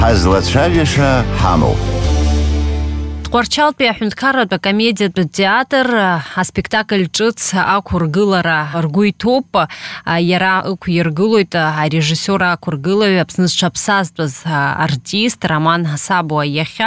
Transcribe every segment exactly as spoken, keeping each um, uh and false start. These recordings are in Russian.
Ҳазлацәажәаша ҳамоуп. Тҟәарчалтәи аҳәынҭқарратә акомедиатә театр аспектакль ҿыц ақәыргылара ргәы иҭоуп. Иара ықәиргылоит арежиссер ақәыргылаҩ Аԥсны зҽаԥсазтәыз артист Роман Ҳасабуа иахьа.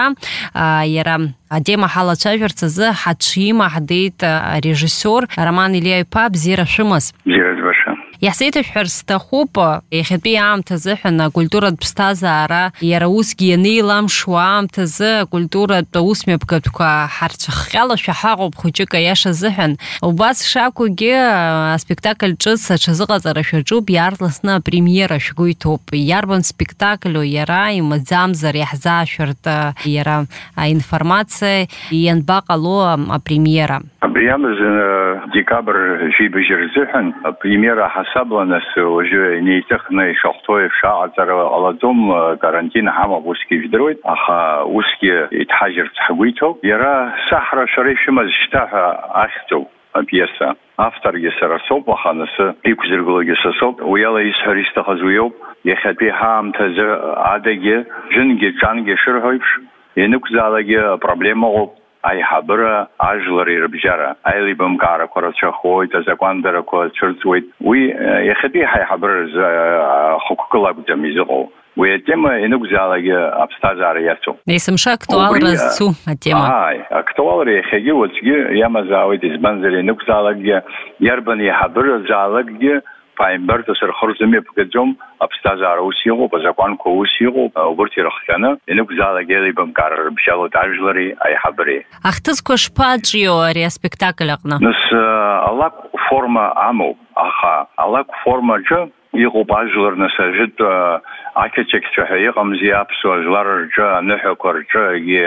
Иара атема ҳалацәажәарц азы ҳаҽимаҳдеит арежиссер Роман Илиа-иԥа. Бзиара шәымаз. Бзиара збаша. Иаҳзеиҭашәҳәар сҭахуп иахьатәи аамҭазыҳәан акультуратә ԥсҭазаара иара усгьы ианеиламшуа аамҭазы акультуратә усмҩаԥгатәқәа ҳарцәыхҟьалашәа ҳаҟоуп хәыҷык аиаша азыҳәан. Убас шакәгьы аспектакль ҿыц аҽазыҟаҵара шәаҿуп, иаарласны апремиера шәгәы иҭоуп. Иарбан спектаклю иара имаӡамзар иаҳзаашәырт иара аинформациа ианбаҟало апремиера? Абри амазы декабр шәибажьыр рзыҳәан апремиера ҳасабла нас уажәы инеиҭыхны ишахәҭоу ишааҟаҵара ҟалаӡом, карантин ҳамоуп, усгьы ижәдыруеит, аха усгьы иҭҳажьырц ҳгәы иҭоуп. Иара саҳра шәара ишәымаз шьҭа ҳәа ахьӡуп апиеса. Авторгьы сара соуп, аха насы иқәзыргылогьы са соуп. Уи ала исҳәар исҭахыз уиоуп. Иахьатәи ҳаамҭазы адагьы џьынгьы ҿангьы шырҳәо еиԥш ианықәзаалакгьы апроблема ыҟоуп. Аиҳабыра ажәлар ирыбжьара, аилибамкаарақәа рацәахоит, азакәандарақәа цәырҵуеит. Уи иахьатәи ҳаиҳабыра рзы хықәкыла акәӡам изыҟоу. Уи атема ианықәзаалакгьы аԥсҭазаара иацуп. Есымша актуалра зцу атема. Ааи, актуалра иахьагьы уаҵәгьы иамазаауеит, избанзар ианықәзаалакгьы, иарбан иҳабыразаалакгьы ԥааимбарҭас рхырзымҩа ԥгаӡом, аԥсҭазаара ус иҟоуп, азакәанқәа ус иҟоуп, убырҭ ирыхҟьаны ианықәзаалак еилибамкаара рыбжьалоит ажәлари аиҳабыреи. Ахҭысқәа шԥаҿио ари аспектакль аҟны? Нас алакә форма амоуп, аха алакә формаҿы иҟоуп ажәлар, нас ажәытә ақьачақьцәа ҳәа иҟамзи аԥсуа жәлар рҿы, аныҳәақәа рҿы,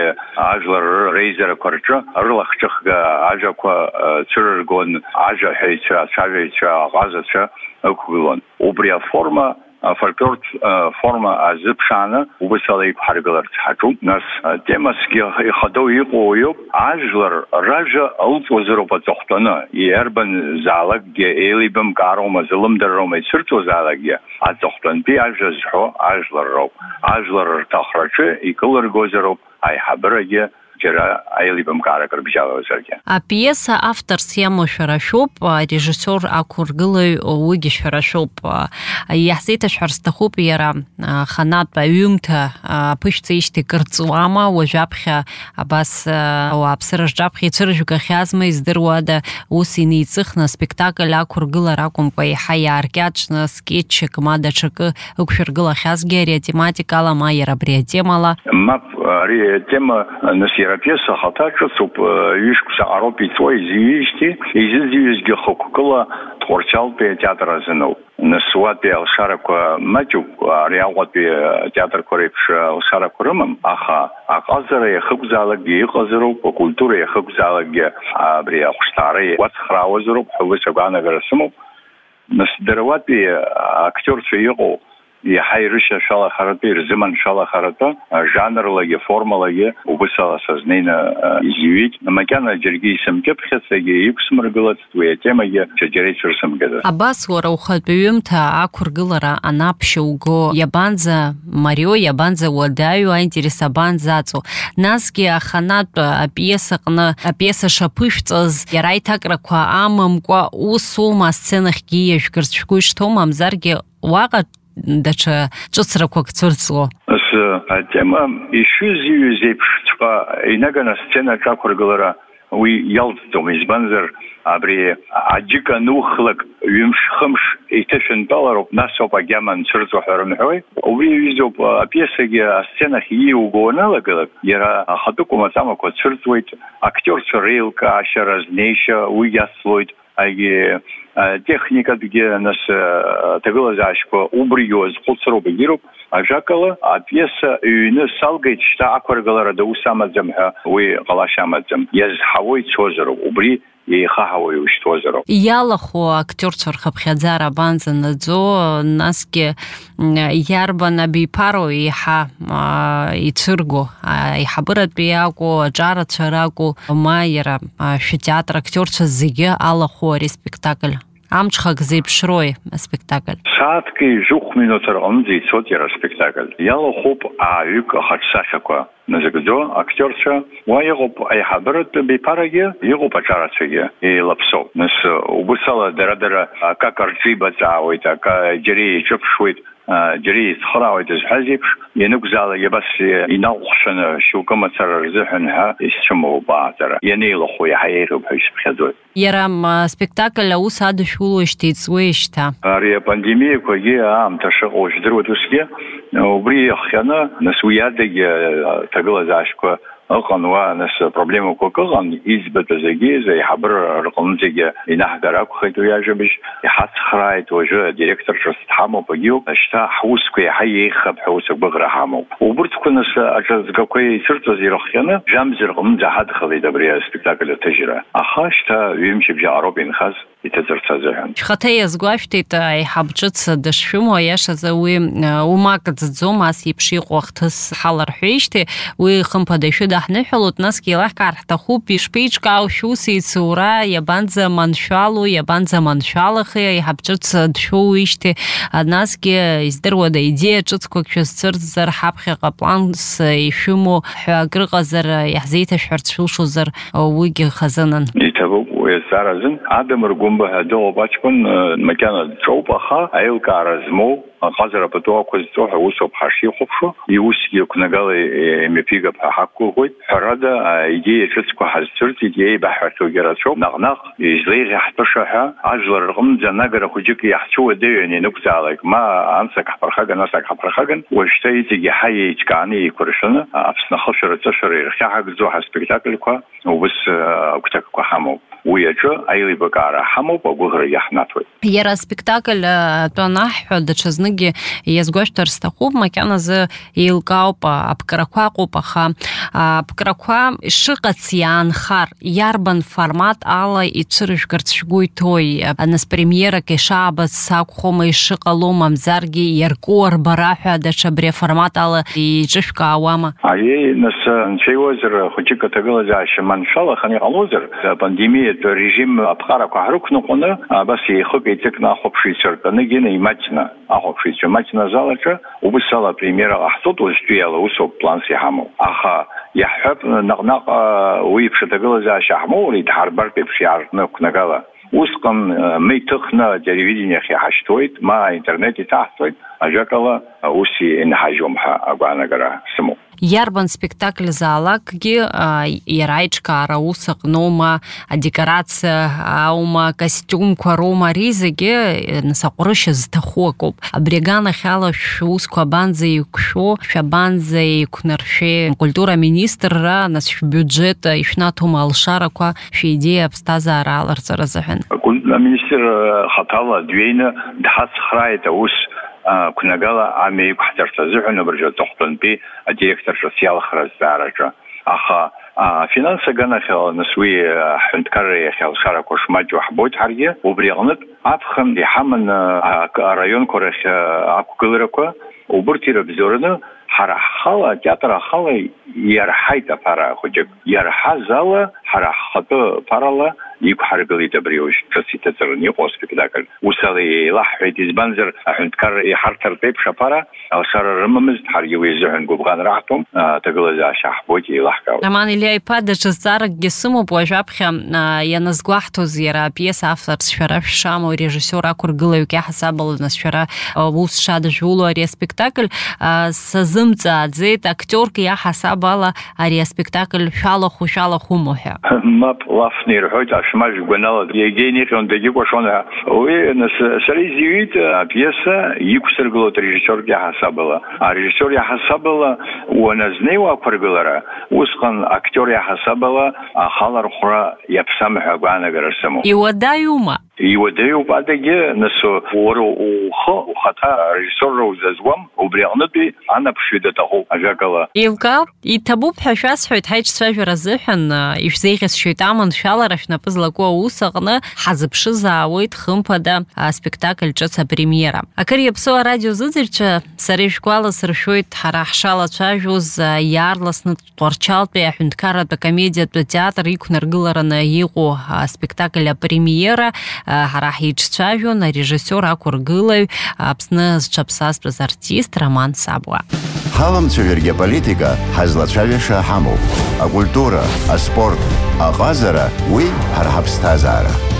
ажәлар реизарақәа рҿы рылахҿыхга ажәақәа цәырыргон, ажәаҳәаҩцәа, ацәажәаҩцәа, аҟазацәа ықәгылон. Убри аформа фольклортә форма азыԥшааны убас ала иқәҳаргыларц ҳаҿуп. Нас темасгьы ихадоу иҟоу иоуп, ажәлар ражәа ылҵуазароуп аҵыхәтәаны, иарбан заалакгьы еилибамкаароума, зылымдароума ицәырҵуазаалакгьы аҵыхәтәантәи ажәа зҳәо ажәлар роуп. Ажәлар рҭахраҿы икылыргозароуп аиҳабырагьы џьара аилибамкаарак рыбжьалозаргьы. Апиеса авторс иамоу шәара шәоуп, арежиссер ақәыргылаҩ уигьы шәара шәоуп. Иаҳзеиҭашәҳәар сҭахуп иара ханатә аҩымҭа аԥышәҵа ишьҭа икырҵуама, уажәаԥхьа абас ауааԥсыра рҿаԥхьа ицәыржәгахьазма издыруада, ус инеиҵыхны аспектакль ақәыргылара акәымкәа иаҳа иааркьаҿны скетчак ма даҽакы ықәшәыргылахьазгьы ари атематикала, ма иара абри атемала? Мап, ари атема нас иара апиеса ахаҭа ҿыцуп, ҩышықәса ароуп иҵуа изиҩижьҭеи, изызиҩызгьы хықәкыла Тҟәарчалтәи атеатр азыноуп. Нас уатәи алшарақәа маҷуп, ари Аҟәатәи атеатрқәа реиԥш алшарақәа рымам, аха аҟазара иахықәзаалакгьы иҟазароуп, акультура иахықәзаалакгьы абри ахәшҭаара иуацхраауазароуп ҳәа ус агәаанагара сымоуп. Нас дара уатәи актерцәа иҟоу иаҳа ирышьашәалахаратәы, ирзыманшәалахаратәы, жанрлагьы, формалагьы убас ала сазнеины изиҩит. Макьана џьаргьы исымкьыԥхьацагьы иқәсмыргылацт, уи атемагьы џьара ицәырсымгазар. Абас уара ухатә ҩымҭа ақәыргылара анаԥшьа уго, иабанӡа марио, иабанӡа уадаҩу, аинтерес абанӡаҵоу? Насгьы аханатә апиеса аҟны апиеса шаԥышәҵаз иара аиҭакрақәа амамкәа усоума асценахьгьы иажәгарц шәгәы ишҭоу, мамзаргьы уаҟа даҽа ҿыцрақәак цәырҵло? Ас атема ишызиҩыз еиԥшҵәҟьа инаганы асценаҿ ақәыргылара уи иалҵӡом, избанзар абри аџьык анухлак ҩымш-хымш иҭышәынтәалароуп, нас ауп агьама анцәырҵуа ҳәа рымҳәои. Убри иҩызоуп апиесагьы асценахь ииуго аналагалак, иара ахатәы мацамақәа цәырҵуеит, актерцәа реилкаашьа, разнеишьа уи иацлоит, агьы техникатәгьы нас аҭагылазаашьақәа убригьы уазхәыцроуп егьироуп. Ажәакала апиеса ҩны салгеит, шьҭа ақәыргылара даус амаӡам ҳәа уи ҟалашьа амаӡам. Иазҳауа ицозароуп, убри еихаҳауа иушьҭуазароуп. Иалахәу актерцәа рхыԥхьаӡара абанӡа наӡо, насгьы иарбан абиԥароу еиҳа ицәырго, аиҳабыратәи акәу, аҿарацәа ракәу, ма иара шәтеатр актерцәа зегьы алахәу ари спектакль? Амчхак зеиԥшрои аспектакль? Сааҭки жух минутыр аҟынӡа ицоит иара аспектакль. Иалахәуп ааҩык ахаҿсахьақәа назыгӡо актерцәа, уа иҟоуп аиҳабыратә беиԥарагьы, иҟоуп аҿарацәагьы еилаԥсоуп. Нас убыс ала дара-дара акак рҿибаҵаауеит, aka џьара еиҿыԥшуеит, џьара еицхыраауеит зҳәаз еиԥш, ианыкәзаалак абас иналҟәшаны шьоукы мацара рзыҳәан ҳәа исцәымоуп ааҵара. Ианеилахәу иаҳа еиӷьуп ҳәа исԥхьаӡоит. Иара аспектакль аус адышәылоижьҭеи иҵуеижьҭеи. Ари апандемиақәагьы аамҭа шыҟоу жәдыруеит усгьы, убри иахҟьаны нас уи адагьы ҭагылазаашьақәа ыҟан, уа нас проблемақәак ыҟан, избатәыз агьыз аиҳабыра рҟынӡагьы инаҳгар акәхеит уи ажәабжь, иҳацхрааит, уажәы адиректор ҿыц дҳамоуп агьоуп, шьҭа ҳусқәа иаҳа еиӷьхап ҳәа ус агәыӷра ҳамоуп. Убырҭқәа нас аҿыҵгақәа ицырҵаз ирыхҟьаны жәамзар рҟынӡа ҳадхалеит абри аспектакль аҭыжьра. Аха шьҭа ҩымчыбжьаҟароуп инхаз иҭыҵырц азыҳәан. Шьхаҭа иазгәашәҭеит аиҳаб ҿыц дышшәымоу аиашазы уи умак ӡӡом, ас еиԥш иҟоу ахҭыс ҳаларҳәеижьҭеи, уи хымԥада ишыдаҳныҳәалоит, насгьы еилаҳкаар ҳҭахуп ишԥеиҿкаау шәуси ицура, иабанӡа маншәалоу, иабанӡа маншәалахеи аиҳаб ҿыц дшәоуижьҭеи, насгьы издыруада идеиа ҿыцқәак шәызцәырҵзар, ҳаԥхьаҟа планс ишәымоу ҳәа акрыҟазар иаҳзеиҭашәҳәарц шәылшозар уигьы хазынан. Иҭабуп уи азҵааразын, Адамыр Гәымба ҳәа дыҟоуп аҷкәын, макьана дҿоуп, аха аилкаара змоу аҟазара патуақәа зҵо ҳәа усоуп ҳашихәаԥшуа, иусгьы қәнагала имҩаԥигап ҳәа ҳақәгәыӷуеит. Ҳәарада аидеиа ҿыцқәа ҳазцәырҵит, иеибаҳҳәахьоугьы рацәоуп, наҟ-наҟ излеиӷьаҳтәыша ҳәа ажәлар рҟынӡа анагара хәыҷык иаҳцәу уадаҩын ианықәзаалак, ма анцак ҳԥырхаган, асак ҳԥырхаган, уажәшьҭа иҵегь иаҳа еиҿкааны еиқәыршәаны Аԥсны ахышәара ҵышәара ирхьаҳагӡо ҳаспектакльқәа убыс агәҭакқәа ҳамоуп. Уи аҿы аилибакаара ҳамоуп, агәыӷра иаҳнаҭоит. Иара аспектакль атәанаҳҳәа даҽазныкгьы иазгәашәҭар сҭахуп, макьаназы еилкаауп, аԥкрақәа ыҟоуп, аха аԥкрақәа шыҟац иаанхар, иарбан формат ала ицәырыжәгарц шәгәы иҭои, нас премиерак ишаабац акәхома ишыҟало, мамзаргьы иарку арбара ҳәа даҽа абри аформат ала иҿышәкаауама? Аиеи, нас анцәаиуазар хәыҷык аҭагылазаашьа маншәалаханы иҟалозар, апандемиатә режим аԥҟарақәа ҳрықәныҟәаны, абас еихык еиҵыкны ахәаԥшыҩцәа ртәаныг имаҷны, ахәаԥшыҩцәа маҷны азалаҿы убыс ала апремиера ҟаҳҵоит, уажәтәи ала усоуп планс иҳамоу. Аха иаҳҳәап наҟ-наҟ уи еиԥш аҭагылазаашьа ҳмоур иҭҳарбартә еиԥш иаартны қәнагала. Усҟан ма иҭыхны ателевидениахь иҳашьҭуеит, ма аинтернет иҭаҳҵоит, ажәакала ус инҳажьуам ҳәа агәаанагара сымоуп. Иарбан спектакль заалакгьы иара аиҿкаара ус аҟноума, адекорациа аума, костиумқәа роума, ари зегьы нас аҟәрышьа зҭаху акоуп. Абри аганахь ала шәусқәа абанӡа еиқәшәо, шәабанӡа еиқәнаршәеи, акультура министрра, нас шәбиуџьет ишәнаҭома алшарақәа, шәидеиа аԥсҭазаара аларҵара азыҳәан? Аминистр хаҭала дҩеины дҳацхрааит аус қәнагала амҩа иқәҳҵарц азыҳәан абыржәы аҵыхәтәантәи адиректор ҿыц иалхра азҵаараҿы. Аха афинанс аганахь ала нас уи аҳәынҭқарра иахь алшарақәа шмаҷу ҳбоит ҳаргьы, убри аҟнытә аԥхын иҳаман араионқәа рахь ақәгыларақәа, убырҭ ирыбзоураны ҳара ҳхала, атеатр ахала иарҳаит аԥара хәыҷык. Иарҳаз ала ҳара ҳхатәы ԥарала иқәҳаргылеит абри уажә ҿыц иҭыҵыраны иҟоу аспектакль. Ус ала еилаҳҳәеит, избанзар аҳәынҭқарра иҳарҭартә еиԥш аԥара алшара рымамызт, ҳаргьы уи азыҳәан гәыбӷан раҳҭом, аҭагылазаашьа ҳбоит еилаҳкаауеит. Роман Илиа-иԥа даҽа зҵааракгьы сымоуп, уажә аԥхьа ианазгәаҳҭоз иара апиеса авторс шәара шәшамоу режиссиор ақәыргылаҩык иаҳасабала, нас шәара ус шадыжәуло ари аспектакль сазымҵааӡеит, актерк иаҳасаб ала ари аспектакль шәалахәу шәалахәумо ҳәа. Мап, лафны ирҳәоит ашмаж гәанала иагьеиниҟьон дагьыкәашон ҳәа. Уи нас сара изиҩит апиеса иқәсыргылоит арежиссиорк иаҳасабала. Арежиссиор иаҳасабала уаназнеиуа ақәыргылара, усҟан актиор иаҳасабала ахалархәра иаԥсам ҳәа агәаанагара сымоуп. Иуадаҩума? Иуадаҩуп адагьы, нас уара ухы ухаҭа арежиссорра узазуам, убри аҟнытәи анаԥшҩы даҭахуп, ажәакала. Еилкаауп, иҭабуп ҳәа шәасҳәоит ҳаиҿцәажәара азыҳәан, ишәзеиӷьасшьоит аманшәалара шәнапы злаку аус аҟны ҳазыԥшызаауеит хымԥада аспектакль ҿыц апремиера. Акыр иаԥсоу арадиозыӡырҩцәа, сара ишәгәаласыршәоит ҳара ҳшалацәажәоз иаарласны Тҟәарчалтәи аҳәынҭқарратә акомедиатә театр иқәнаргылараны иҟоу аспектакль апремиера, ҳара ҳиҿцәажәон арежиссиор ақәыргылаҩ Аԥсны зҽаԥсазтәыз артист Роман Сабуа. Ҳаламцәажәаргьы аполитика ҳазлацәажәаша ҳамоуп. Акультура, аспорт, аҟазара, уи ҳара ҳаԥсҭазаара.